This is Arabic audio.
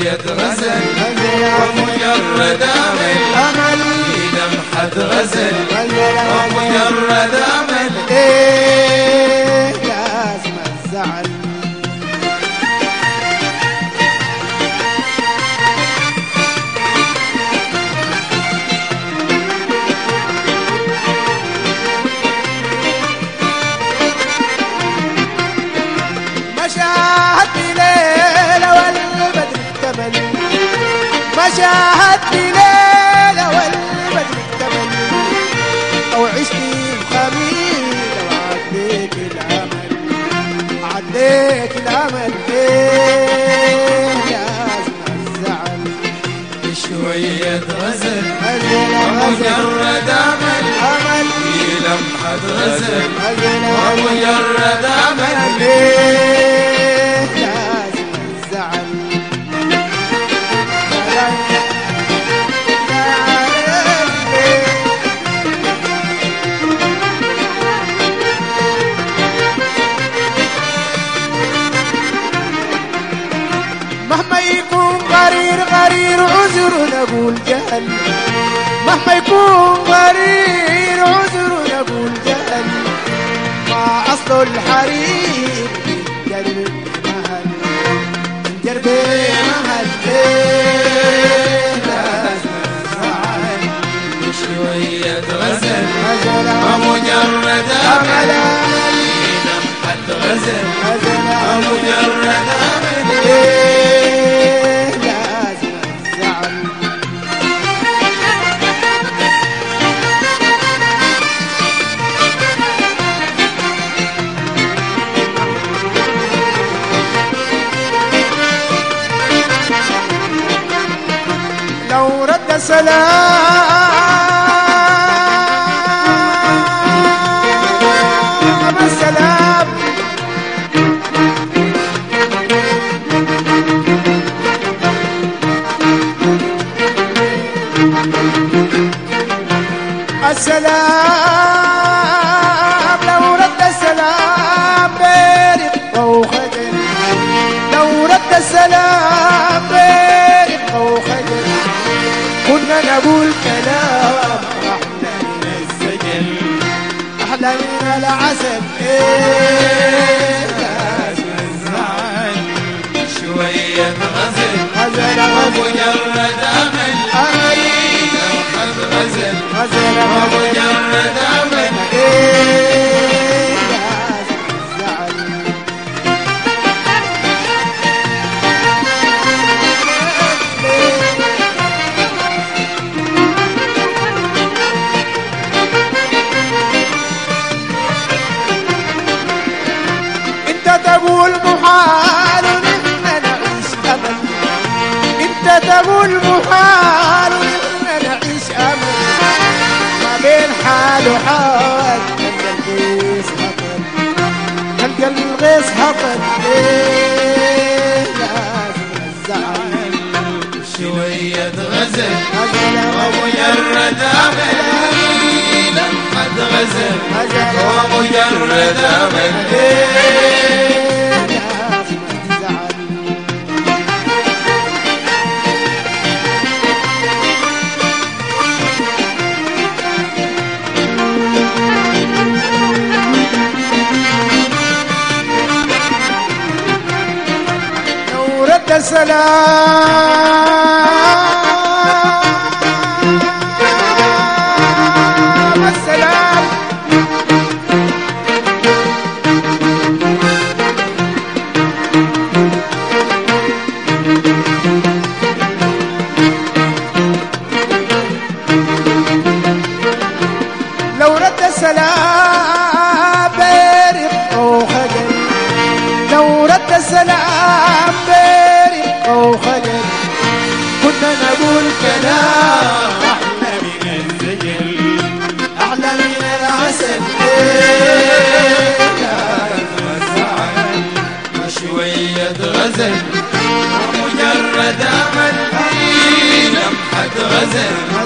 شوية غزل ومجرد أمل في لمحة غزل ومجرد أمل لازم الزعل شاهدت ليلة والبدر اكتمل أو عشت بخميلة وعديت الأمل عديت الأمل لازم الزعل شوية غزل ومجرد أمل في لمحة غزل ومجرد أمل لازم الزعل مهما يكون غرير عذر نقول جهل مهما يكون غرير عذر نقول جهل ما أصل الحريم جرب مهل جرب مهل لازم الزعل شوية غزل ومجرد أمل لمحة غزل ومجرد أمل لازم الزعل لو رد سلام السلام السلام لو رد السلام برق وخجل لو رد السلام برق وخجل كنا نقول كلام أحلى من السجل أحلى من العسل لازم الزعل شوية غزل ومجرد أمل لمحة غزل ومجرد أمل لازم الزعل انت تقول محال ونحن نعيش امل انت تقول محال ونحن نعيش امل ما بين حال وحال تلقى الغيظ هطل لازم الزعل شوية غزل ومجرد أمل لمحة غزل ومجرد أمل لازم الزعل لو رد السلام السلام لو رد السلام برق وخجل لو رد السلام برق وخجل كنا نقول كلام أحلى من الزجل أحلى من العسل لازم الزعل وشوية غزل ومجرد أمل لمحة غزل